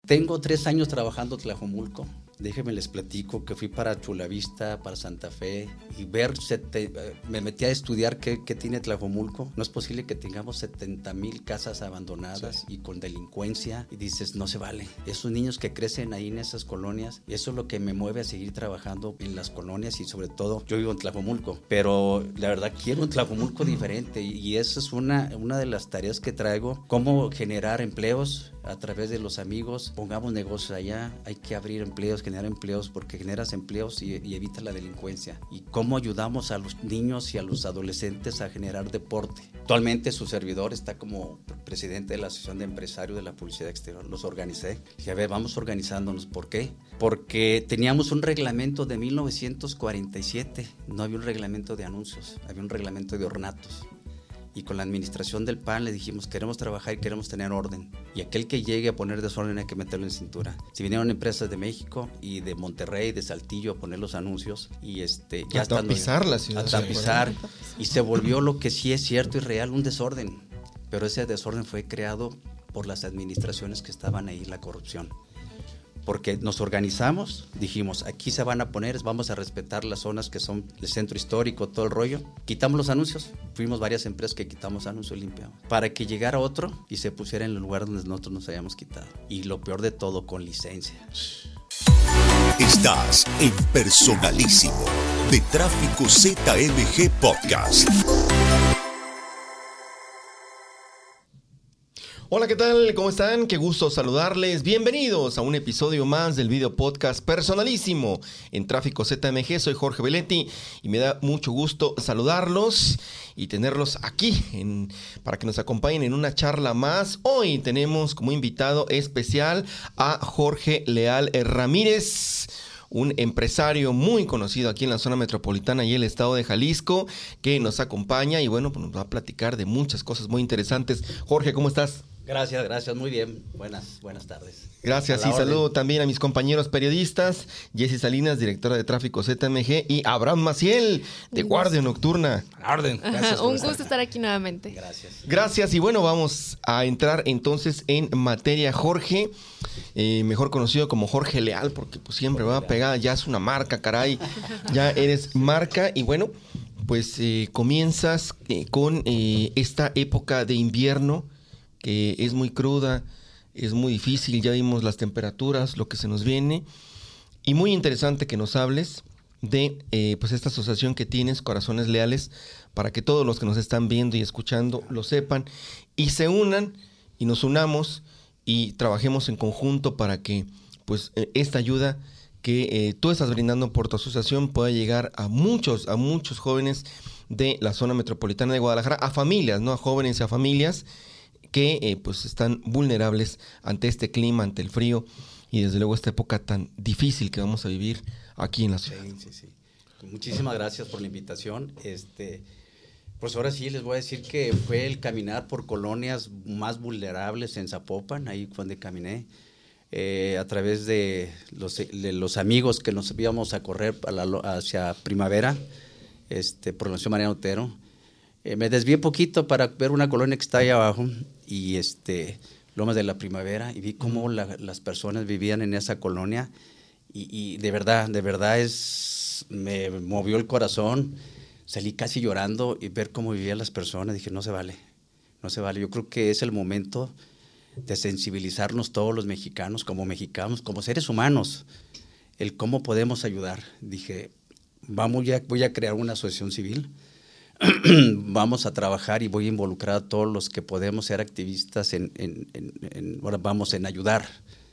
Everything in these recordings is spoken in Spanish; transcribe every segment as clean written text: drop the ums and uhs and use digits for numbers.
Tengo 3 años trabajando en Tlajomulco. Déjenme les platico que fui para Chulavista, para Santa Fe y me metí a estudiar qué tiene Tlajomulco. No es posible que tengamos 70,000 casas abandonadas y con delincuencia, y dices, no se vale. Esos niños que crecen ahí en esas colonias, eso es lo que me mueve a seguir trabajando en las colonias, y sobre todo, yo vivo en Tlajomulco, pero la verdad quiero un Tlajomulco diferente, y esa es una de las tareas que traigo, cómo generar empleos a través de los amigos. Pongamos negocios allá, hay que abrir empleos, generar empleos, porque generas empleos y evitas la delincuencia. Y cómo ayudamos a los niños y a los adolescentes a generar deporte. Actualmente su servidor está como presidente de la Asociación de Empresarios de la Publicidad Exterior. Los organicé. Dije, a ver, vamos organizándonos. ¿Por qué? Porque teníamos un reglamento de 1947. No había un reglamento de anuncios, había un reglamento de ornatos. Y con la administración del PAN le dijimos, queremos trabajar y queremos tener orden. Y aquel que llegue a poner desorden hay que meterlo en cintura. Si vinieron empresas de México y de Monterrey, de Saltillo, a poner los anuncios, y ya a tapizar la ciudad. A tapizar. Y se volvió lo que sí es cierto y real, un desorden. Pero ese desorden fue creado por las administraciones que estaban ahí, la corrupción. Porque nos organizamos, dijimos, aquí se van a poner, vamos a respetar las zonas que son el centro histórico, todo el rollo. Quitamos los anuncios, fuimos varias empresas que quitamos anuncios y limpiamos, para que llegara otro y se pusiera en el lugar donde nosotros nos habíamos quitado. Y lo peor de todo, con licencia. Estás en Personalísimo, de Tráfico ZMG Podcast. Hola, ¿qué tal? ¿Cómo están? Qué gusto saludarles. Bienvenidos a un episodio más del video podcast Personalísimo en Tráfico ZMG. Soy Jorge Belletti y me da mucho gusto saludarlos y tenerlos aquí para que nos acompañen en una charla más. Hoy tenemos como invitado especial a Jorge Leal Ramírez, un empresario muy conocido aquí en la zona metropolitana y el estado de Jalisco, que nos acompaña y bueno, pues nos va a platicar de muchas cosas muy interesantes. Jorge, ¿cómo estás? Gracias, muy bien. Buenas tardes. Gracias y saludo también a mis compañeros periodistas, Jessy Salinas, directora de Tráfico ZMG, y Abraham Maciel, de Guardia Nocturna. Gracias. Un gusto estar aquí nuevamente. Gracias, y bueno, vamos a entrar entonces en materia. Jorge, mejor conocido como Jorge Leal, porque pues siempre va pegada, ya es una marca, caray, ya eres marca, y bueno, pues comienzas con esta época de invierno, que es muy cruda, es muy difícil, ya vimos las temperaturas, lo que se nos viene, y muy interesante que nos hables de pues esta asociación que tienes, Corazones Leales, para que todos los que nos están viendo y escuchando lo sepan y se unan y nos unamos y trabajemos en conjunto para que pues esta ayuda que tú estás brindando por tu asociación pueda llegar a muchos jóvenes de la zona metropolitana de Guadalajara, a familias, no a jóvenes y a familias que pues están vulnerables ante este clima, ante el frío y desde luego esta época tan difícil que vamos a vivir aquí en la ciudad. Sí. Muchísimas gracias por la invitación. Pues ahora sí les voy a decir que fue el caminar por colonias más vulnerables en Zapopan, ahí cuando caminé, a través de los amigos que nos íbamos a correr hacia Primavera, por la ciudad Mariano Otero. Me desvié poquito para ver una colonia que está ahí abajo y Lomas de la Primavera, y vi cómo las personas vivían en esa colonia y de verdad me movió el corazón. Salí casi llorando y ver cómo vivían las personas. Dije, no se vale. Yo creo que es el momento de sensibilizarnos todos los mexicanos, como seres humanos, el cómo podemos ayudar. Dije, voy a crear una asociación civil. Vamos a trabajar y voy a involucrar a todos los que podemos ser activistas en ayudar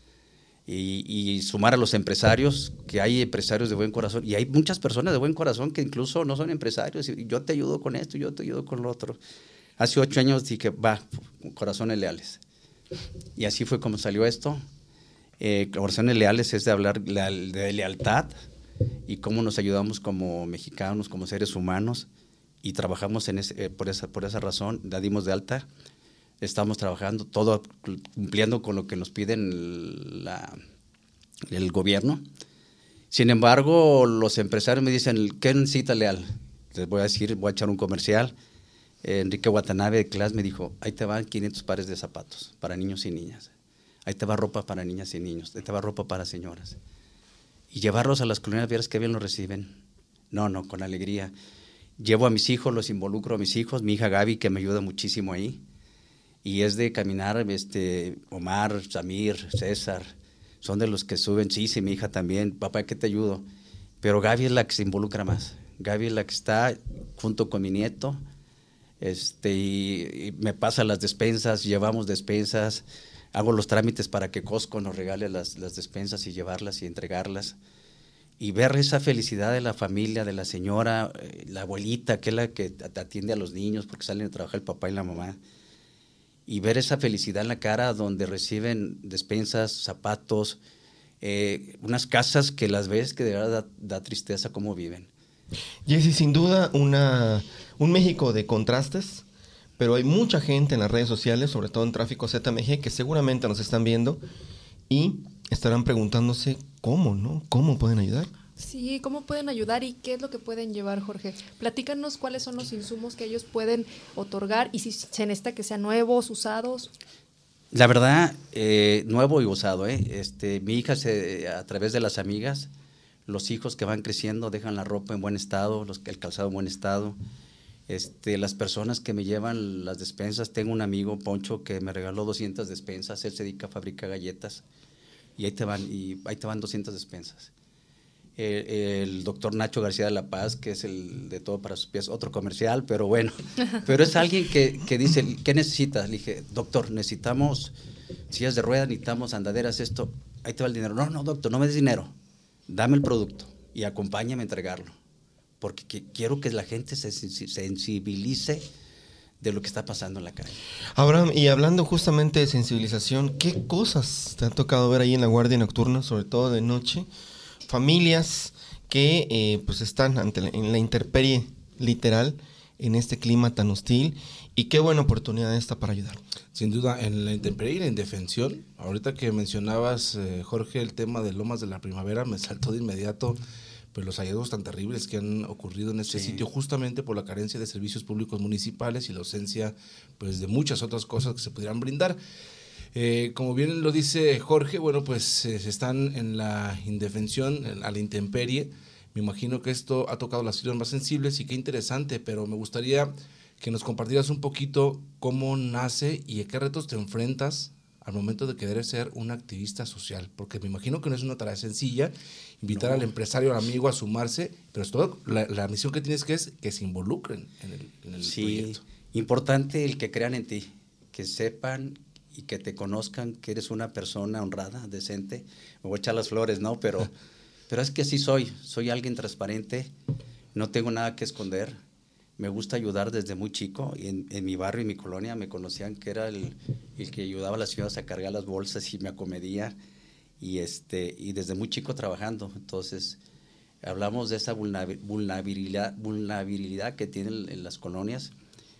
y sumar a los empresarios, que hay empresarios de buen corazón y hay muchas personas de buen corazón que incluso no son empresarios y yo te ayudo con esto, yo te ayudo con lo otro. Hace 8 años dije, Corazones Leales, y así fue como salió esto. Corazones Leales es de hablar de lealtad y cómo nos ayudamos como mexicanos, como seres humanos. Y trabajamos por esa razón, la dimos de alta, estamos trabajando, todo cumpliendo con lo que nos piden el gobierno. Sin embargo, los empresarios me dicen, ¿qué necesita Leal? Les voy a echar un comercial. Enrique Watanabe de CLAS me dijo, ahí te van 500 pares de zapatos para niños y niñas. ahí te va ropa para niñas y niños, ahí te va ropa para señoras. Y llevarlos a las colonias, vieras qué bien lo reciben. No, con alegría. Llevo a mis hijos, los involucro a mis hijos, mi hija Gaby, que me ayuda muchísimo ahí. Y es de caminar, Omar, Samir, César, son de los que suben. Sí, mi hija también, papá, ¿qué te ayudo? Pero Gaby es la que se involucra más. Gaby es la que está junto con mi nieto, y me pasa las despensas, llevamos despensas, hago los trámites para que Costco nos regale las despensas y llevarlas y entregarlas. Y ver esa felicidad de la familia, de la señora, la abuelita, que es la que atiende a los niños porque salen a trabajar el papá y la mamá. Y ver esa felicidad en la cara donde reciben despensas, zapatos, unas casas que las ves que de verdad da tristeza cómo viven. Jessy, sin duda un México de contrastes, pero hay mucha gente en las redes sociales, sobre todo en Tráfico ZMG, que seguramente nos están viendo y estarán preguntándose cómo, ¿no? ¿Cómo pueden ayudar? Sí, ¿cómo pueden ayudar y qué es lo que pueden llevar, Jorge? Platícanos cuáles son los insumos que ellos pueden otorgar y si se necesita que sean nuevos, usados. La verdad, nuevo y usado, mi hija, a través de las amigas, los hijos que van creciendo dejan la ropa en buen estado, el calzado en buen estado. Las personas que me llevan las despensas, tengo un amigo, Poncho, que me regaló 200 despensas, él se dedica a fabricar galletas y ahí te van 200 despensas. El doctor Nacho García de la Paz, que es el de todo para sus pies, otro comercial, pero bueno, pero es alguien que dice, ¿qué necesitas? Le dije, doctor, necesitamos sillas de ruedas, necesitamos andaderas, esto, ahí te va el dinero. No, doctor, no me des dinero, dame el producto y acompáñame a entregarlo, porque quiero que la gente se sensibilice de lo que está pasando en la calle. Abraham, y hablando justamente de sensibilización, ¿qué cosas te han tocado ver ahí en la Guardia Nocturna, sobre todo de noche? Familias que pues están en la intemperie literal, en este clima tan hostil, y qué buena oportunidad esta para ayudar. Sin duda, en la intemperie y la indefensión, ahorita que mencionabas, Jorge, el tema de Lomas de la Primavera, me saltó de inmediato pues los hallazgos tan terribles que han ocurrido en este sitio, justamente por la carencia de servicios públicos municipales y la ausencia pues de muchas otras cosas que se pudieran brindar. Como bien lo dice Jorge, bueno, pues están en la indefensión, a la intemperie. Me imagino que esto ha tocado las fibras más sensibles y qué interesante, pero me gustaría que nos compartieras un poquito cómo nace y a qué retos te enfrentas al momento de querer ser un activista social, porque me imagino que no es una tarea sencilla invitar al empresario, al amigo a sumarse, pero es todo la misión que tienes es que se involucren en el proyecto. Importante el que crean en ti, que sepan y que te conozcan que eres una persona honrada, decente. Me voy a echar las flores, ¿no? Pero es que así soy alguien transparente, no tengo nada que esconder, me gusta ayudar desde muy chico, y en mi barrio y mi colonia me conocían que era el que ayudaba a las señoras a cargar las bolsas y me acomedía, y desde muy chico trabajando. Entonces hablamos de esa vulnerabilidad que tienen en las colonias.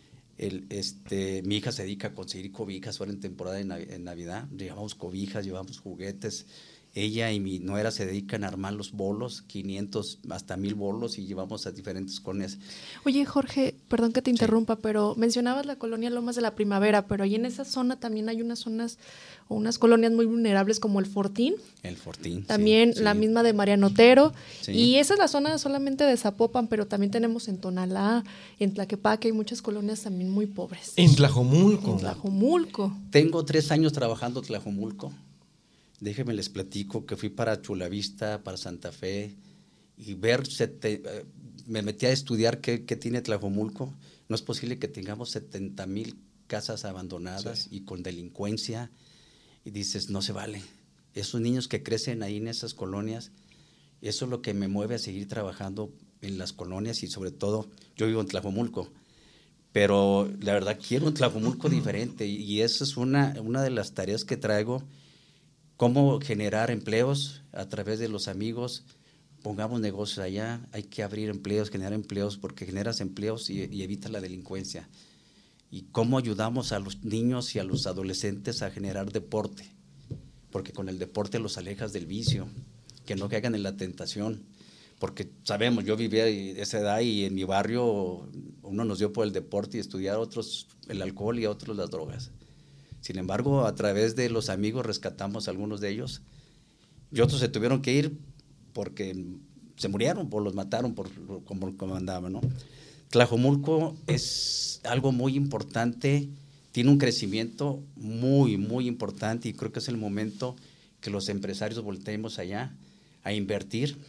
Mi hija se dedica a conseguir cobijas ahora en temporada en Navidad, llevamos cobijas, llevamos juguetes. Ella y mi nuera se dedican a armar los bolos, 500 hasta 1000 bolos, y llevamos a diferentes colonias. Oye, Jorge, perdón que te interrumpa, pero mencionabas la colonia Lomas de la Primavera, pero ahí en esa zona también hay unas zonas o unas colonias muy vulnerables como el Fortín. El Fortín. También la misma de Mariano Otero. Sí. Y esa es la zona solamente de Zapopan, pero también tenemos en Tonalá, en Tlaquepaque, hay muchas colonias también muy pobres. En Tlajomulco. En Tlajomulco. Tengo 3 años trabajando en Tlajomulco. Déjenme les platico que fui para Chulavista, para Santa Fe, y me metí a estudiar qué tiene Tlajomulco. No es posible que tengamos 70,000 casas abandonadas y con delincuencia, y dices, no se vale. Esos niños que crecen ahí en esas colonias, eso es lo que me mueve a seguir trabajando en las colonias, y sobre todo, yo vivo en Tlajomulco, pero la verdad quiero un Tlajomulco diferente, y esa es una de las tareas que traigo. Cómo generar empleos a través de los amigos, pongamos negocios allá, hay que abrir empleos, generar empleos, porque generas empleos y evitas la delincuencia. Y cómo ayudamos a los niños y a los adolescentes a generar deporte, porque con el deporte los alejas del vicio, que no caigan en la tentación, porque sabemos, yo vivía a esa edad y en mi barrio uno nos dio por el deporte y estudiar, otros el alcohol y a otros las drogas. Sin embargo, a través de los amigos rescatamos a algunos de ellos y otros se tuvieron que ir porque se murieron, los mataron como andaban, ¿no? Tlajomulco es algo muy importante, tiene un crecimiento muy, muy importante y creo que es el momento que los empresarios volteemos allá a invertir.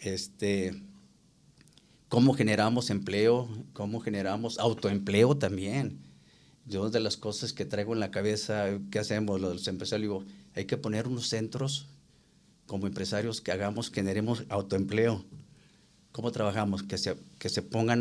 Cómo generamos empleo, cómo generamos autoempleo también. Yo de las cosas que traigo en la cabeza, ¿qué hacemos los empresarios? Digo, hay que poner unos centros como empresarios que generemos autoempleo. ¿Cómo trabajamos? Que se pongan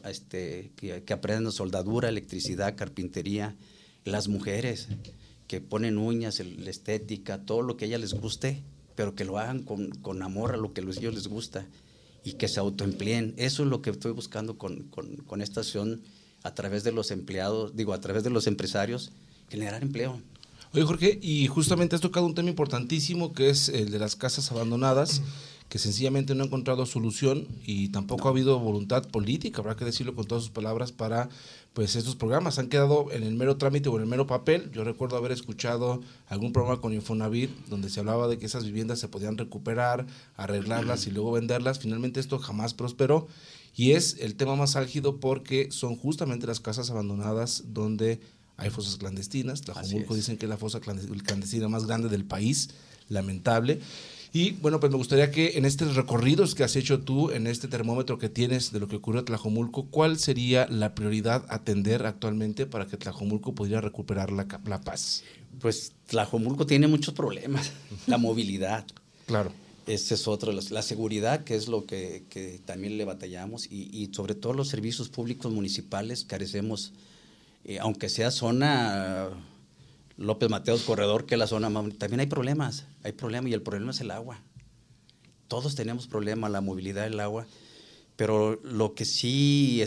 que aprendan soldadura, electricidad, carpintería. Las mujeres que ponen uñas, la estética, todo lo que a ellas les guste, pero que lo hagan con amor a lo que a ellos les gusta y que se autoempleen. Eso es lo que estoy buscando con esta acción a través de los empleados, a través de los empresarios, generar empleo. Oye, Jorge, y justamente has tocado un tema importantísimo que es el de las casas abandonadas, que sencillamente no ha encontrado solución y tampoco ha habido voluntad política, habrá que decirlo con todas sus palabras, para pues estos programas. Han quedado en el mero trámite o en el mero papel. Yo recuerdo haber escuchado algún programa con Infonavit donde se hablaba de que esas viviendas se podían recuperar, arreglarlas y luego venderlas. Finalmente esto jamás prosperó y es el tema más álgido porque son justamente las casas abandonadas donde hay fosas clandestinas. Tlajomulco dicen que es la fosa clandestina más grande del país, lamentable. Y bueno, pues me gustaría que en estos recorridos que has hecho tú, en este termómetro que tienes de lo que ocurrió en Tlajomulco, ¿cuál sería la prioridad a atender actualmente para que Tlajomulco pudiera recuperar la paz? Pues Tlajomulco tiene muchos problemas, la movilidad. Claro. Ese es otro, la seguridad, que es lo que también le batallamos, y sobre todo los servicios públicos municipales carecemos, aunque sea zona López Mateos Corredor, que es la zona más, también hay problemas, y el problema es el agua. Todos tenemos problemas, la movilidad del agua, pero lo que sí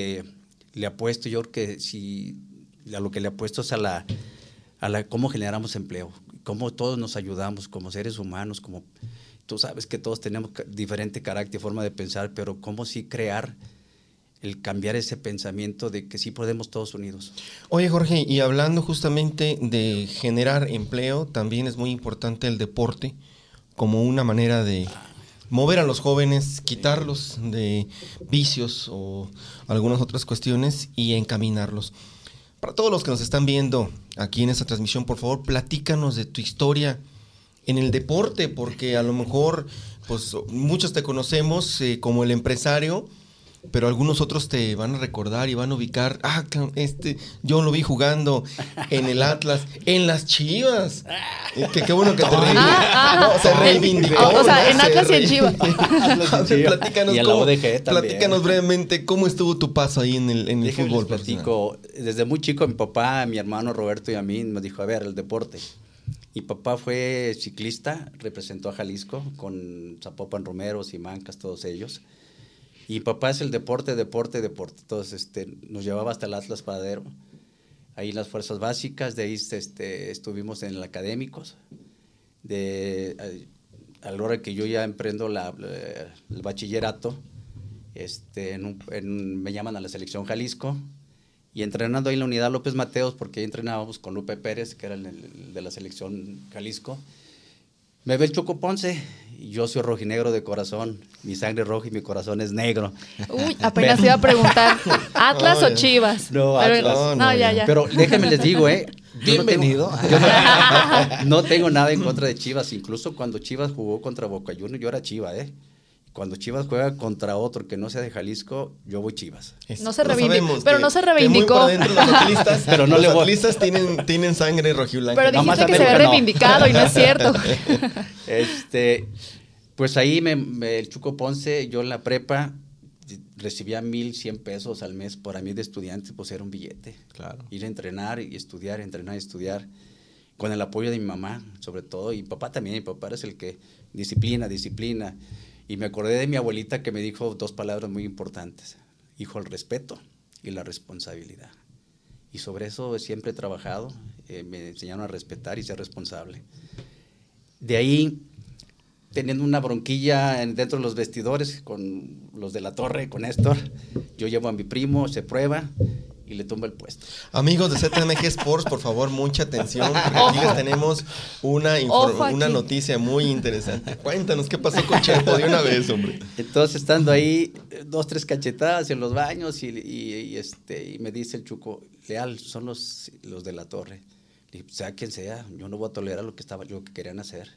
le apuesto, yo creo que sí, a lo que le apuesto es a la cómo generamos empleo, cómo todos nos ayudamos como seres humanos, como tú sabes que todos tenemos diferente carácter y forma de pensar, pero cómo sí crear el cambiar ese pensamiento de que sí podemos todos unidos. Oye, Jorge, y hablando justamente de generar empleo, también es muy importante el deporte como una manera de mover a los jóvenes, quitarlos de vicios o algunas otras cuestiones y encaminarlos. Para todos los que nos están viendo aquí en esta transmisión, por favor, platícanos de tu historia en el deporte, porque a lo mejor pues muchos te conocemos como el empresario, pero algunos otros te van a recordar y van a ubicar, yo lo vi jugando en el Atlas, en las Chivas. Qué bueno que te reivindicó. O sea, en Atlas y en Chivas. Platícanos, y en la ODG también. Platícanos brevemente cómo estuvo tu paso ahí en el fútbol. Platico. Desde muy chico, mi papá, mi hermano Roberto y a mí nos dijo, a ver, el deporte. Mi papá fue ciclista, representó a Jalisco con Zapopan Romero, Simancas, todos ellos. Y papá es el deporte. Entonces nos llevaba hasta el Atlas Paradero, ahí en las fuerzas básicas, de ahí estuvimos en el académicos. A la hora que yo ya emprendo el bachillerato, me llaman a la selección Jalisco, y entrenando ahí en la unidad López Mateos, porque ahí entrenábamos con Lupe Pérez, que era el de la selección Jalisco, me ve el Chuco Ponce. Yo soy rojinegro de corazón, mi sangre roja y mi corazón es negro. Uy, apenas iba a preguntar, ¿Atlas o Chivas? No, Atlas. No, ya. Pero déjenme les digo, bienvenido. No tengo nada en contra de Chivas, incluso cuando Chivas jugó contra Boca Juniors, yo era Chiva, Cuando Chivas juega contra otro que no sea de Jalisco, yo voy Chivas. No se reivindicó, pero no se reivindicó. Los atlistas, pero no los atlistas tienen sangre rojiblanca. Pero dijiste que se había reivindicado y no es cierto. Pues ahí el Chuco Ponce, yo en la prepa recibía 1,100 pesos al mes por mí de estudiante, pues era un billete. Claro. Ir a entrenar y estudiar, con el apoyo de mi mamá, sobre todo, y papá también. Mi papá es el que disciplina. Y me acordé de mi abuelita que me dijo 2 palabras muy importantes: hijo, el respeto y la responsabilidad. Y sobre eso siempre he trabajado, me enseñaron a respetar y ser responsable. De ahí, teniendo una bronquilla dentro de los vestidores con los de la torre, con Néstor, yo llevo a mi primo, se prueba, y le tumba el puesto. Amigos de ZMG Sports, por favor, mucha atención, porque aquí les tenemos una noticia muy interesante. Cuéntanos qué pasó con Chepo de una vez, hombre. Entonces, estando ahí, 2, 3 cachetadas en los baños y me dice el Chuco, Leal, son los de la torre. Le dije, sea quien sea, yo no voy a tolerar lo que querían hacer.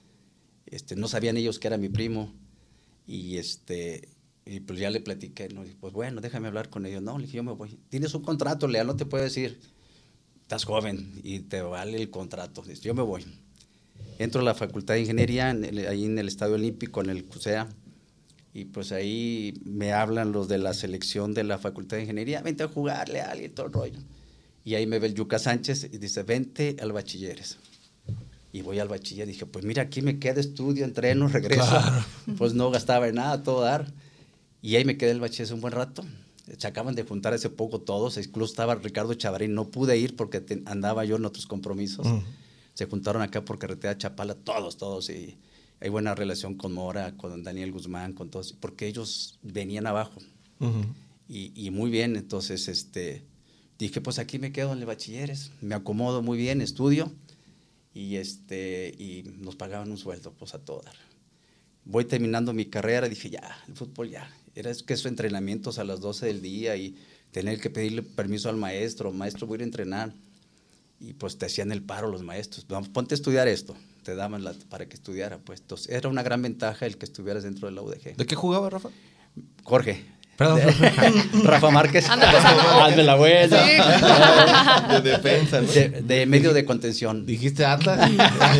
No sabían ellos que era mi primo. Y pues ya le platiqué, ¿no? Y pues bueno, déjame hablar con ellos. No, le dije, yo me voy. Tienes un contrato, Leal, no te puedo decir. Estás joven y te vale el contrato. Dice, yo me voy. Entro a la Facultad de Ingeniería, ahí en el Estadio Olímpico, en el CUSEA. Y pues ahí me hablan los de la selección de la Facultad de Ingeniería. Vente a jugar, Leal, y todo el rollo. Y ahí me ve el Yuca Sánchez y dice, vente al Bachilleres. Y voy al bachiller, dije, pues mira, aquí me queda estudio, entreno, regreso. Claro. Pues no gastaba en nada, todo dar. Y ahí me quedé el bachiller un buen rato. Se acaban de juntar hace poco todos, incluso estaba Ricardo Chavarín, no pude ir porque andaba yo en otros compromisos. Se juntaron acá por carretera Chapala, todos, y hay buena relación con Mora, con Daniel Guzmán, con todos, porque ellos venían abajo. Y muy bien, entonces, dije, pues aquí me quedo en el bachilleres, me acomodo muy bien, estudio, y nos pagaban un sueldo, pues a todo dar. Voy terminando mi carrera, dije, ya, el fútbol ya. Era que esos entrenamientos a las 12 del día y tener que pedirle permiso al maestro, maestro, voy a ir a entrenar. Y pues te hacían el paro los maestros, vamos, ponte a estudiar esto, te daban para que estudiara, pues. Entonces, era una gran ventaja el que estuvieras dentro de la UDG. ¿De qué jugaba, Rafa? Jorge. Perdón. Rafa Márquez. Hazme la vuelta. Sí. De defensa, ¿no? De medio de contención. ¿Dijiste Atlas?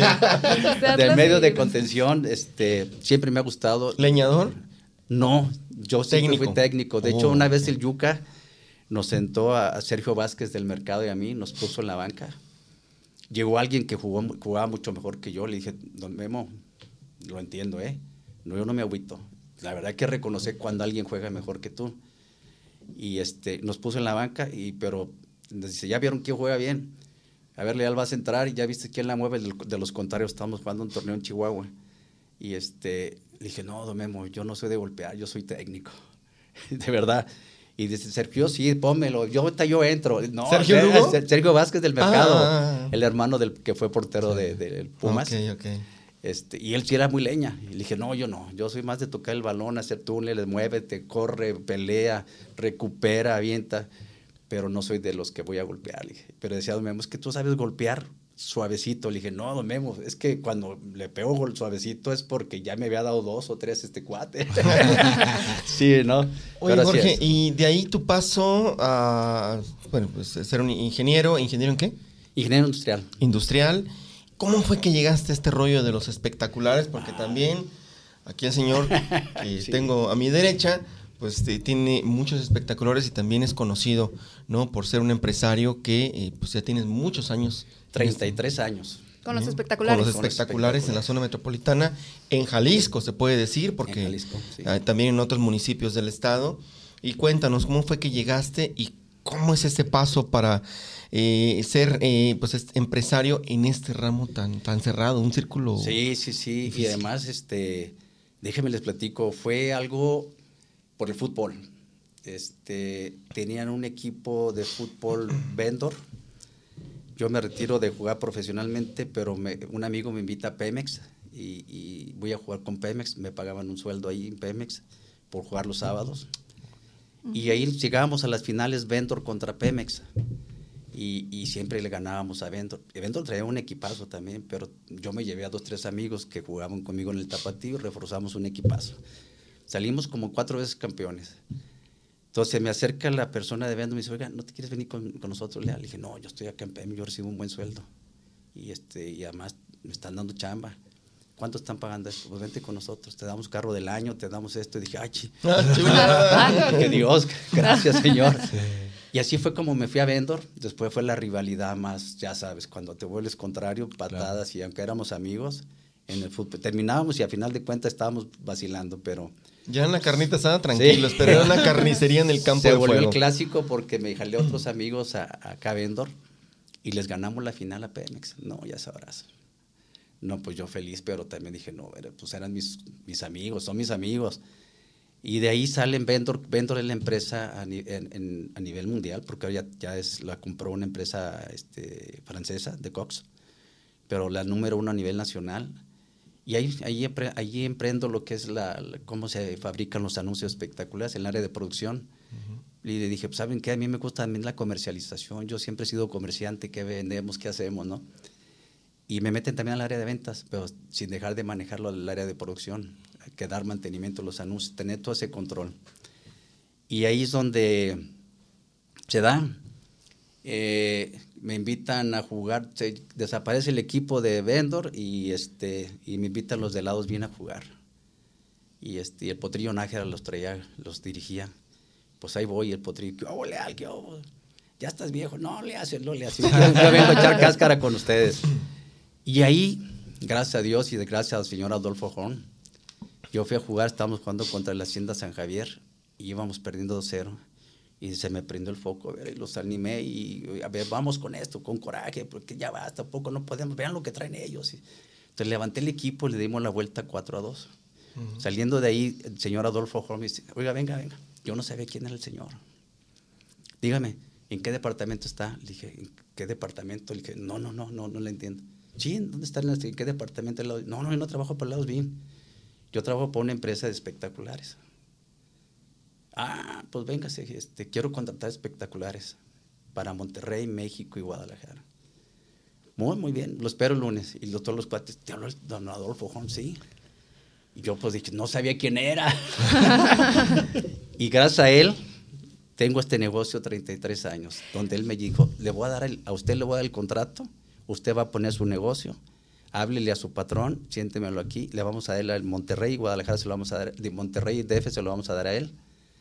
De medio de contención, siempre me ha gustado. ¿Leñador? No, yo siempre fui técnico. De hecho, una vez el Yuca nos sentó a Sergio Vázquez del Mercado y a mí, nos puso en la banca. Llegó alguien que jugaba mucho mejor que yo. Le dije, don Memo, lo entiendo, no, yo no me agüito. La verdad que reconocer cuando alguien juega mejor que tú. Y nos puso en la banca, pero nos dice, ¿ya vieron quién juega bien? A ver, Leal, vas a entrar y ya viste quién la mueve de los contrarios. Estábamos jugando un torneo en Chihuahua. Y le dije, no, don Memo, yo no soy de golpear, yo soy técnico. De verdad. Y dice, Sergio, sí, pónmelo, yo entro. No, Sergio Vázquez del Mercado, el hermano del que fue portero del Pumas. Okay. Y él sí era muy leña. Y le dije, no, yo soy más de tocar el balón, hacer túneles, muévete, corre, pelea, recupera, avienta, pero no soy de los que voy a golpear. Le dije, pero decía don Memo, es que tú sabes golpear suavecito. Le dije, no, don Memo, es que cuando le pego suavecito es porque ya me había dado 2 o 3 este cuate. Sí, ¿no? Oye, pero Jorge, y de ahí tu paso a, pues ser un ingeniero en qué? Ingeniero industrial. Industrial. ¿Cómo fue que llegaste a este rollo de los espectaculares? Porque también aquí el señor que sí tengo a mi derecha, pues tiene muchos espectaculares y también es conocido, ¿no? Por ser un empresario que pues ya tienes muchos años. 33 años. Con los espectaculares. Con los espectaculares en la zona metropolitana, en Jalisco se puede decir, porque Jalisco, sí, también en otros municipios del estado. Y cuéntanos, ¿cómo fue que llegaste y cómo es ese paso para ser pues empresario en este ramo tan cerrado, un círculo? Sí. Difícil. Y además, déjenme les platico, fue algo por el fútbol. Tenían un equipo de fútbol vendor. Yo me retiro de jugar profesionalmente, pero un amigo me invita a Pemex y voy a jugar con Pemex. Me pagaban un sueldo ahí en Pemex por jugar los sábados. Y ahí llegábamos a las finales Vendor contra Pemex y siempre le ganábamos a Vendor. Vendor traía un equipazo también, pero yo me llevé a 2, 3 amigos que jugaban conmigo en el Tapatío y reforzamos un equipazo. Salimos como 4 veces campeones. Entonces me acerca la persona de Vendor y me dice, oiga, ¿no te quieres venir con nosotros, Leal? Le dije, no, yo estoy acá en Pemex, yo recibo un buen sueldo y además me están dando chamba. ¿Cuánto están pagando esto? Pues vente con nosotros, te damos carro del año, te damos esto. Y dije, ay, que Dios, gracias, Señor. Sí. Y así fue como me fui a Vendor. Después fue la rivalidad más, ya sabes, cuando te vuelves contrario, patadas, claro. Y aunque éramos amigos, en el fútbol terminábamos y a final de cuentas estábamos vacilando, pero... Ya en la carnita estaba tranquilos, sí. Pero era una carnicería en el campo de fuego. Se volvió el clásico porque me jalé a otros amigos acá a Vendor y les ganamos la final a Pemex. No, ya sabrás. No, pues yo feliz, pero también dije, no, pues eran mis amigos, son mis amigos. Y de ahí salen Vendor. Vendor es la empresa a nivel mundial, porque ahora la compró una empresa francesa, de Cox, pero la número 1 a nivel nacional. Y ahí emprendo lo que es cómo se fabrican los anuncios espectaculares en el área de producción. Y le dije, pues, ¿saben qué? A mí me gusta también la comercialización. Yo siempre he sido comerciante, ¿qué vendemos? ¿Qué hacemos? ¿No? Y me meten también al área de ventas, pero sin dejar de manejarlo al área de producción, que dar mantenimiento a los anuncios, tener todo ese control. Y ahí es donde se da. Me invitan a jugar, desaparece el equipo de Vendor y me invitan los de lados bien a jugar. Y el Potrillo Nájera los dirigía. Pues ahí voy, el Potrillo, ¡oh, Leal! Ya estás viejo. No, le haces. Yo vengo a echar cáscara con ustedes. Y ahí, gracias a Dios y gracias al señor Adolfo Horn, yo fui a jugar, estábamos jugando contra la Hacienda San Javier y íbamos perdiendo 2-0. Y se me prendió el foco, y los animé y a ver, vamos con esto, con coraje, porque ya basta, poco no podemos, vean lo que traen ellos. Entonces levanté el equipo y le dimos la vuelta 4-2. Saliendo de ahí, el señor Adolfo Horn me dice, oiga, venga, yo no sabía quién era el señor. Dígame, ¿en qué departamento está? Le dije, ¿en qué departamento? Le dije, no le entiendo. Sí, ¿dónde está? ¿En qué departamento? No, yo no trabajo para Lados BIM. Yo trabajo para una empresa de espectaculares. Ah, pues véngase, quiero contratar espectaculares para Monterrey, México y Guadalajara. Muy bien, lo espero el lunes. Y todos los cuates, ¿te habló el don Adolfo Horn? Sí. Y yo pues dije, no sabía quién era. Y gracias a él, tengo este negocio 33 años, donde él me dijo, a usted le voy a dar el contrato, usted va a poner su negocio, háblele a su patrón, siéntemelo aquí, le vamos a dar el Monterrey y Guadalajara se lo vamos a dar, de Monterrey y DF se lo vamos a dar a él.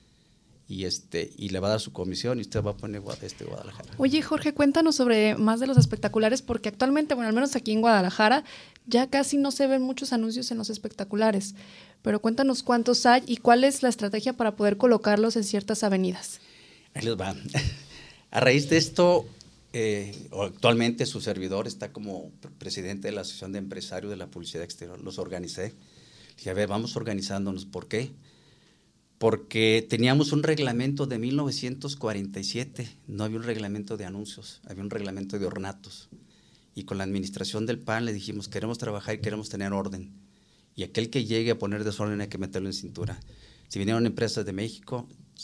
Y le va a dar su comisión y usted va a poner Guadalajara. Oye, Jorge, cuéntanos sobre más de los espectaculares, porque actualmente, bueno, al menos aquí en Guadalajara, ya casi no se ven muchos anuncios en los espectaculares. Pero cuéntanos cuántos hay y cuál es la estrategia para poder colocarlos en ciertas avenidas. Ahí les va. A raíz de esto, actualmente su servidor está como presidente de la Asociación de Empresarios de la Publicidad Exterior. Los organicé. Dije, a ver, vamos organizándonos. ¿Por qué? Porque teníamos un reglamento de 1947, no había un reglamento de anuncios, había un reglamento de ornatos. Y con la administración del PAN le dijimos, queremos trabajar y queremos tener orden. Y aquel que llegue a poner desorden hay que meterlo en cintura. Si vinieron empresas de México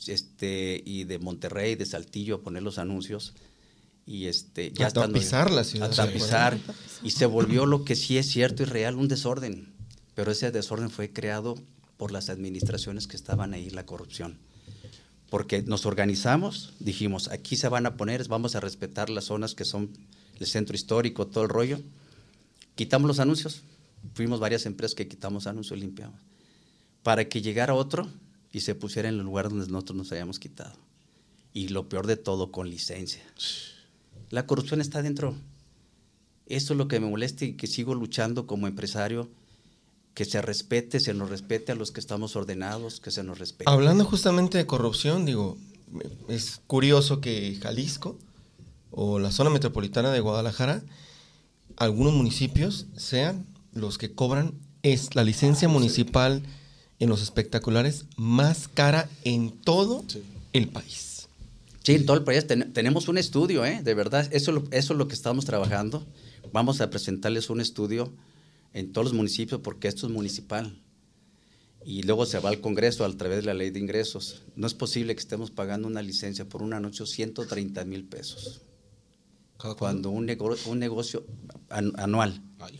y de Monterrey, de Saltillo a poner los anuncios, y ya a tapizar la ciudad. A tapizar, y se volvió lo que sí es cierto y real, un desorden. Pero ese desorden fue creado por las administraciones que estaban ahí, la corrupción. Porque nos organizamos, dijimos, aquí se van a poner, vamos a respetar las zonas que son el centro histórico, todo el rollo. Quitamos los anuncios, fuimos varias empresas que quitamos anuncios, limpiamos, para que llegara otro y se pusiera en el lugar donde nosotros nos habíamos quitado. Y lo peor de todo, con licencia. La corrupción está dentro. Eso es lo que me molesta y que sigo luchando como empresario, que se nos respete a los que estamos ordenados, que se nos respete. Hablando justamente de corrupción, es curioso que Jalisco o la zona metropolitana de Guadalajara, algunos municipios sean los que cobran la licencia municipal en los espectaculares más cara en todo el país. Sí, en todo el país. Tenemos un estudio, de verdad, eso es lo que estamos trabajando. Vamos a presentarles un estudio en todos los municipios, porque esto es municipal. Y luego se va al Congreso a través de la ley de ingresos. No es posible que estemos pagando una licencia por un anuncio 130,000 pesos. Cuando un negocio anual.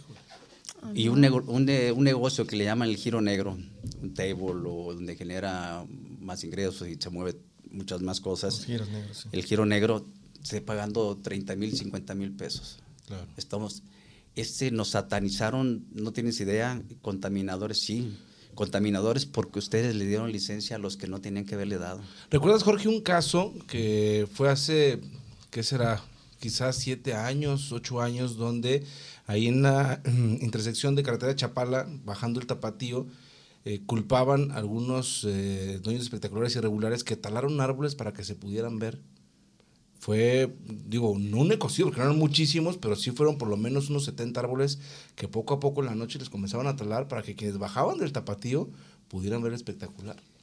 Y un negocio que le llaman el giro negro, un table o donde genera más ingresos y se mueve muchas más cosas. Los giros negros, sí. El giro negro se pagando 30,000, 50,000 pesos. Claro. Nos satanizaron, no tienes idea, contaminadores, sí. Contaminadores porque ustedes le dieron licencia a los que no tenían que haberle dado. ¿Recuerdas, Jorge, un caso que fue hace, ¿qué será? Quizás 7 años, 8 años, donde ahí en la intersección de carretera de Chapala, bajando el Tapatío, culpaban a algunos dueños espectaculares irregulares que talaron árboles para que se pudieran ver. Fue, no un ecocidio, porque no eran muchísimos, pero sí fueron por lo menos unos 70 árboles que poco a poco en la noche les comenzaban a talar para que quienes bajaban del Tapatío pudieran ver el espectacular.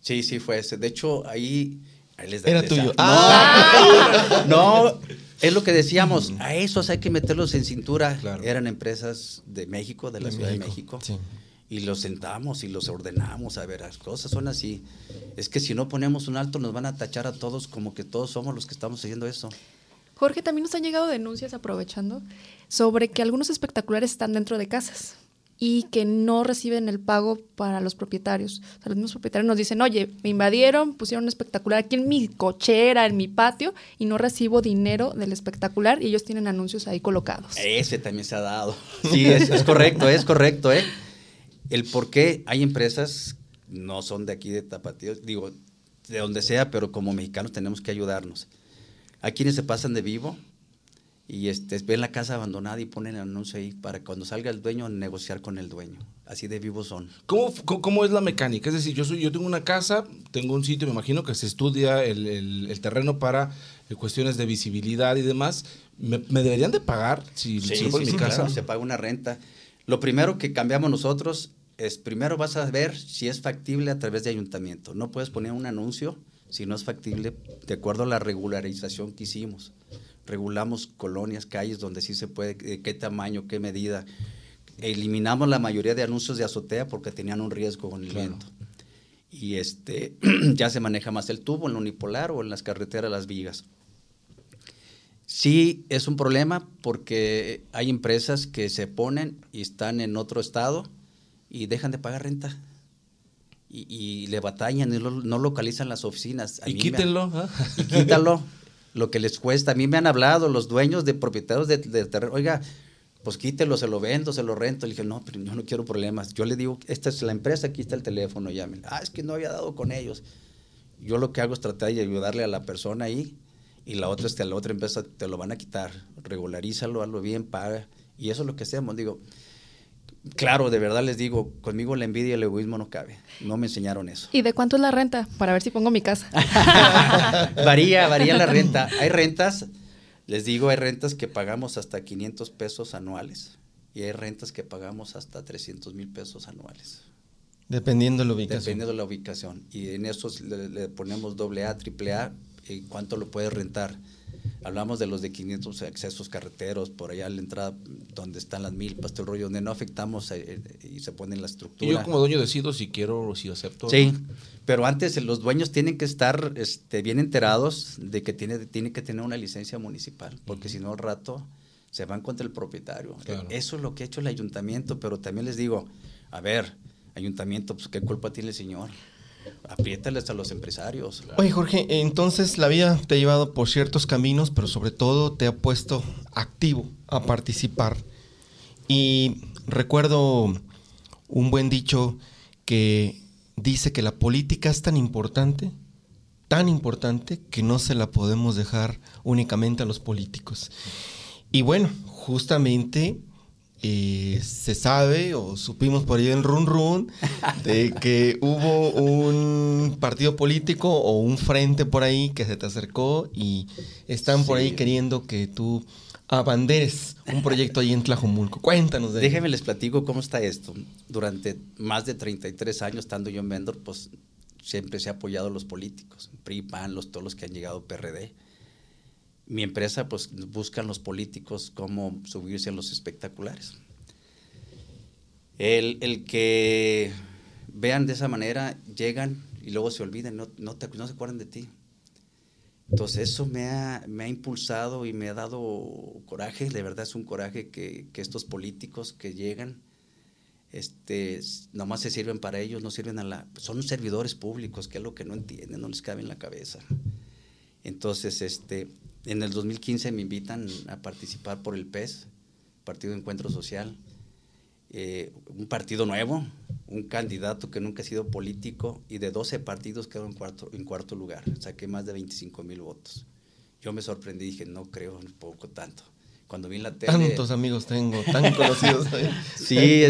Sí, sí, fue ese. De hecho, ahí les Era tuyo. No, es lo que decíamos. A esos hay que meterlos en cintura. Claro. Eran empresas de México, de la Ciudad de México. Sí. Y los sentamos y los ordenamos. A ver, las cosas son así. Es que si no ponemos un alto, nos van a tachar a todos como que todos somos los que estamos haciendo eso. Jorge, también nos han llegado denuncias, aprovechando, sobre que algunos espectaculares están dentro de casas y que no reciben el pago para los propietarios. O sea, los mismos propietarios nos dicen, oye, me invadieron, pusieron un espectacular aquí en mi cochera, en mi patio, y no recibo dinero del espectacular, y ellos tienen anuncios ahí colocados. Ese también se ha dado. Sí, es correcto, es correcto, ¿eh? El por qué hay empresas, no son de aquí de Tapatío, digo, de donde sea, pero como mexicanos tenemos que ayudarnos. Hay quienes se pasan de vivo y ven la casa abandonada y ponen el anuncio ahí para cuando salga el dueño negociar con el dueño. Así de vivos son. ¿Cómo es la mecánica? Es decir, yo tengo una casa, tengo un sitio, me imagino que se estudia el terreno para cuestiones de visibilidad y demás. ¿Me deberían de pagar si por mi casa? Claro, se paga una renta. Lo primero que cambiamos nosotros es, primero vas a ver si es factible a través de ayuntamiento. No puedes poner un anuncio si no es factible de acuerdo a la regularización que hicimos. Regulamos colonias, calles donde sí se puede, qué tamaño, qué medida. Eliminamos la mayoría de anuncios de azotea porque tenían un riesgo con el viento. Y ya se maneja más el tubo en lo unipolar o en las carreteras, las vigas. Sí es un problema porque hay empresas que se ponen y están en otro estado y dejan de pagar renta. Y le batallan y no localizan las oficinas. Y quítenlo. Y quítalo, lo que les cuesta. A mí me han hablado los dueños de propietarios de terreno, oiga, pues quítelo, se lo vendo, se lo rento. Le dije, no, pero yo no quiero problemas. Yo le digo, esta es la empresa, aquí está el teléfono, llámenle. Es que no había dado con ellos. Yo lo que hago es tratar de ayudarle a la persona ahí y la otra a la otra empresa te lo van a quitar. Regularízalo, hazlo bien, paga. Y eso es lo que hacemos, digo. Claro, de verdad les digo, conmigo la envidia y el egoísmo no cabe. No me enseñaron eso. ¿Y de cuánto es la renta? Para ver si pongo mi casa. Varía la renta. Hay rentas, les digo, hay rentas que pagamos hasta 500 pesos anuales y hay rentas que pagamos hasta 300,000 pesos anuales. Dependiendo de la ubicación. Dependiendo de la ubicación. Y en esos le ponemos AA, AAA, y cuánto lo puedes rentar. Hablamos de los de 500 accesos carreteros, por allá a la entrada donde están las milpas, todo el rollo, donde no afectamos y se pone la estructura. Y yo como dueño decido si quiero o si acepto. Sí, pero antes los dueños tienen que estar bien enterados de que tiene que tener una licencia municipal, porque si no al rato se van contra el propietario. Claro. Eso es lo que ha hecho el ayuntamiento, pero también les digo, a ver, ayuntamiento, pues ¿qué culpa tiene el señor? Apriétales a los empresarios. Oye, Jorge, entonces la vida te ha llevado por ciertos caminos, pero sobre todo te ha puesto activo a participar. Y recuerdo un buen dicho que dice que la política es tan importante que no se la podemos dejar únicamente a los políticos. Y bueno, justamente se sabe o supimos por ahí en Run Run de que hubo un partido político o un frente por ahí que se te acercó y están por ahí queriendo que tú abanderes un proyecto ahí en Tlajomulco. Cuéntanos de ello. Déjenme les platico cómo está esto. Durante más de 33 años estando yo en Vendor, pues siempre se ha apoyado a los políticos, PRI, PAN, todos los que han llegado PRD. Mi empresa, pues, buscan los políticos cómo subirse a los espectaculares. El que vean de esa manera, llegan y luego se olvidan, no se acuerdan de ti. Entonces, eso me ha impulsado y me ha dado coraje, de verdad es un coraje que estos políticos que llegan, nomás se sirven para ellos, no sirven son servidores públicos, que es lo que no entienden, no les cabe en la cabeza. Entonces, en el 2015 me invitan a participar por el PES, Partido de Encuentro Social, un partido nuevo, un candidato que nunca ha sido político y de 12 partidos quedó en cuarto lugar, saqué más de 25,000 votos. Yo me sorprendí y dije, no creo, poco tanto. Cuando vi en la tele… Tantos amigos tengo, tan conocidos. Sí,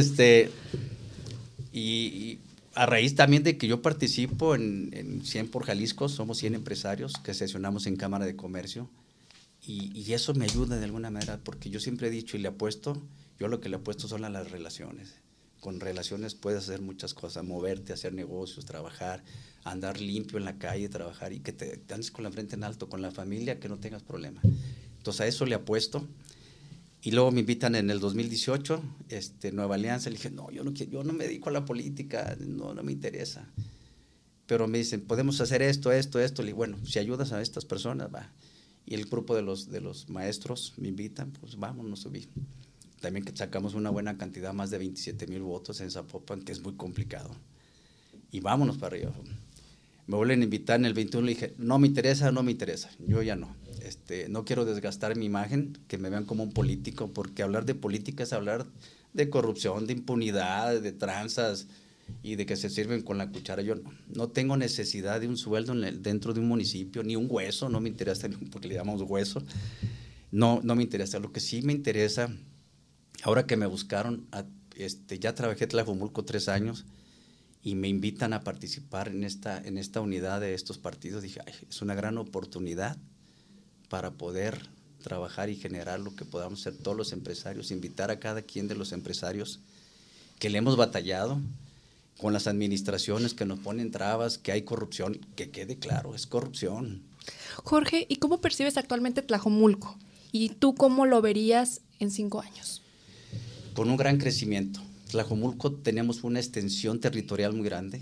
y a raíz también de que yo participo en 100 por Jalisco, somos 100 empresarios que sesionamos en Cámara de Comercio y eso me ayuda de alguna manera porque yo siempre he dicho y le apuesto, yo lo que le apuesto son a las relaciones. con relaciones puedes hacer muchas cosas, moverte, hacer negocios, trabajar, andar limpio en la calle, trabajar y que te andes con la frente en alto, con la familia, que no tengas problema. Entonces a eso le apuesto. Y luego me invitan en el 2018, Nueva Alianza, le dije, no, yo no me dedico a la política, no me interesa. Pero me dicen, podemos hacer esto. Le digo, bueno, si ayudas a estas personas, va. Y el grupo de los maestros me invitan, pues vamos, nos subí. También que sacamos una buena cantidad, más de 27,000 votos en Zapopan, que es muy complicado. Y vámonos para arriba. Me vuelven a invitar en el 21, le dije, no me interesa, yo ya no. No quiero desgastar mi imagen, que me vean como un político, porque hablar de política es hablar de corrupción, de impunidad, de tranzas y de que se sirven con la cuchara. Yo no tengo necesidad de un sueldo dentro de un municipio, ni un hueso, no me interesa, porque le llamamos hueso. No me interesa. Lo que sí me interesa, ahora que me buscaron, ya trabajé en Tlajomulco 3 años y me invitan a participar en esta unidad de estos partidos. Dije, ay, es una gran oportunidad para poder trabajar y generar lo que podamos ser todos los empresarios, invitar a cada quien de los empresarios que le hemos batallado con las administraciones que nos ponen trabas, que hay corrupción, que quede claro, es corrupción. Jorge, ¿y cómo percibes actualmente Tlajomulco? ¿Y tú cómo lo verías en 5 años? Con un gran crecimiento. Tlajomulco tenemos una extensión territorial muy grande,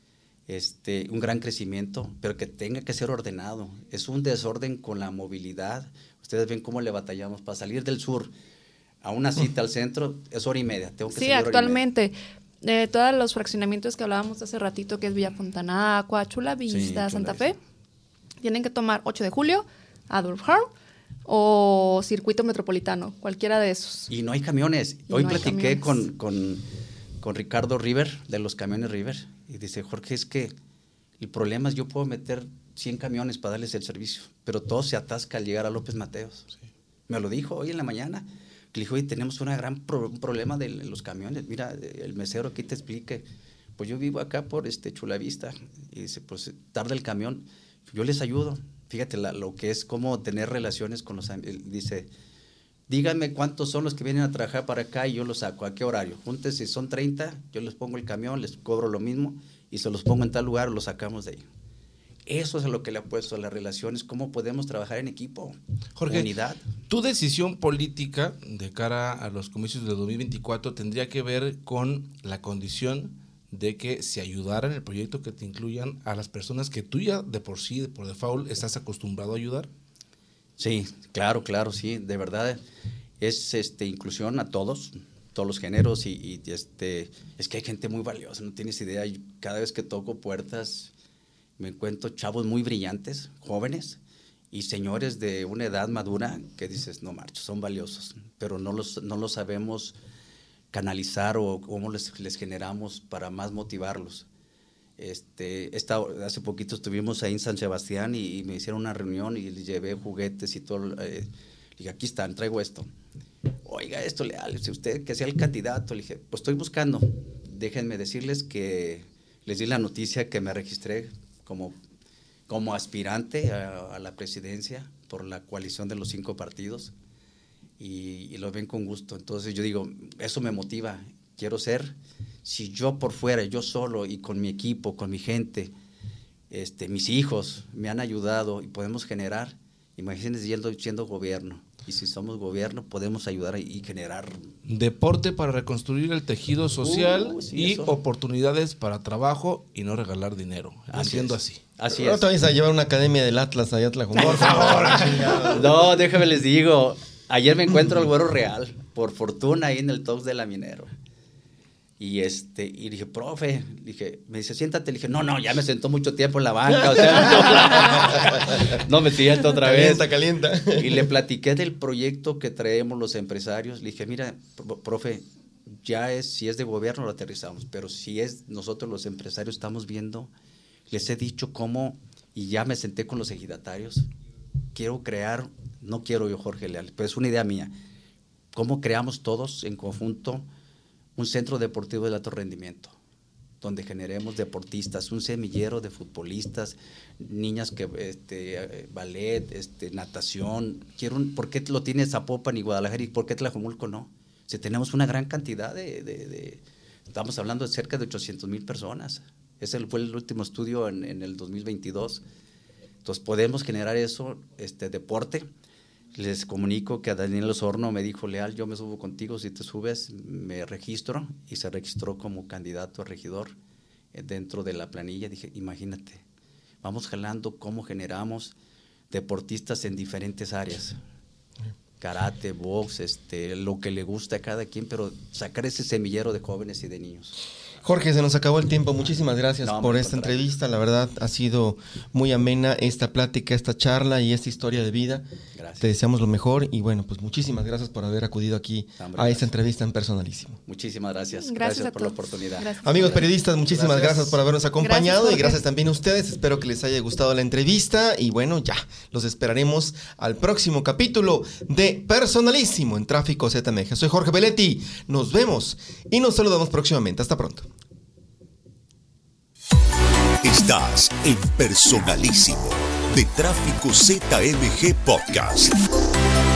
un gran crecimiento, pero que tenga que ser ordenado. Es un desorden con la movilidad. Ustedes ven cómo le batallamos para salir del sur a una cita al centro, es 1 hora y media. Sí, actualmente. Todos los fraccionamientos que hablábamos hace ratito, que es Villa Fontanacua, Chula Vista, Santa Fe, tienen que tomar 8 de julio, Adolf Harl o Circuito Metropolitano, cualquiera de esos. Y no hay camiones. Hoy platiqué con Ricardo River, de los camiones River, y dice, Jorge, es que el problema es yo puedo meter 100 camiones para darles el servicio, pero todo se atasca al llegar a López Mateos. Sí. Me lo dijo hoy en la mañana. Le dijo, oye, tenemos un problema de los camiones. Mira, el mesero aquí te explique. Pues yo vivo acá por Chula Vista. Y dice, pues tarda el camión. Yo les ayudo. Fíjate lo que es como tener relaciones con los... Dice, díganme cuántos son los que vienen a trabajar para acá y yo los saco. ¿A qué horario? Júntense, si son 30, yo les pongo el camión, les cobro lo mismo y se los pongo en tal lugar, los sacamos de ahí. Eso es a lo que le apuesto a las relaciones, cómo podemos trabajar en equipo, Jorge, unidad. Tu decisión política de cara a los comicios de 2024 tendría que ver con la condición de que se ayudara en el proyecto, que te incluyan a las personas que tú ya de por sí, por default, estás acostumbrado a ayudar. Sí, claro, sí, de verdad es inclusión a todos los géneros y es que hay gente muy valiosa, no tienes idea. Cada vez que toco puertas me encuentro chavos muy brillantes, jóvenes y señores de una edad madura que dices, no marcho, son valiosos, pero no los sabemos canalizar o cómo les generamos para más motivarlos. Hace poquito estuvimos ahí en San Sebastián y me hicieron una reunión y les llevé juguetes y todo. Dije, aquí están, traigo esto. Oiga, esto, si usted que sea el candidato, le dije, pues estoy buscando. Déjenme decirles que les di la noticia que me registré como aspirante a la presidencia por la coalición de los 5 partidos y lo ven con gusto. Entonces yo digo, eso me motiva, quiero ser, si yo por fuera, yo solo y con mi equipo, con mi gente, mis hijos me han ayudado y podemos generar, imagínense siendo gobierno. Y si somos gobierno, podemos ayudar y generar... Deporte para reconstruir el tejido social sí, y eso. Oportunidades para trabajo y no regalar dinero. Haciendo así. Así no es. te vayas a llevar una academia del Atlas allá a Tlajomulco. Por favor. No, déjame les digo. Ayer me encuentro al Güero Real, por fortuna, ahí en el Tox de la Minero. Y dije, profe, me dice, siéntate. Le dije, no, ya me sentó mucho tiempo en la banca, o sea, no me siento otra vez. Calienta. Y le platiqué del proyecto que traemos los empresarios. Le dije, mira, profe, si es de gobierno lo aterrizamos, pero si es nosotros los empresarios estamos viendo, les he dicho cómo, y ya me senté con los ejidatarios, quiero crear, no quiero yo Jorge Leal, pero es una idea mía, cómo creamos todos en conjunto un centro deportivo de alto rendimiento, donde generemos deportistas, un semillero de futbolistas, niñas que ballet, natación. ¿Por qué lo tiene Zapopan y Guadalajara y por qué Tlajomulco no? Si tenemos una gran cantidad de Estamos hablando de cerca de 800,000 personas. Ese fue el último estudio en el 2022. Entonces, podemos generar eso, deporte. Les comunico que a Daniel Osorno me dijo, Leal, yo me subo contigo, si te subes me registro, y se registró como candidato a regidor dentro de la planilla. Dije, imagínate, vamos jalando cómo generamos deportistas en diferentes áreas, karate, box, lo que le gusta a cada quien, pero sacar ese semillero de jóvenes y de niños. Jorge, se nos acabó el tiempo. Muchísimas gracias por esta entrevista. La verdad, ha sido muy amena esta plática, esta charla y esta historia de vida. Gracias. Te deseamos lo mejor y bueno, pues muchísimas gracias por haber acudido aquí a esta entrevista en Personalísimo. Muchísimas gracias. Gracias por la oportunidad. Gracias. Amigos periodistas, muchísimas gracias por habernos acompañado y gracias también a ustedes. Espero que les haya gustado la entrevista y bueno, ya los esperaremos al próximo capítulo de Personalísimo en Tráfico ZMG. Soy Jorge Belletti. Nos vemos y nos saludamos próximamente. Hasta pronto. Estás en Personalísimo de Tráfico ZMG Podcast.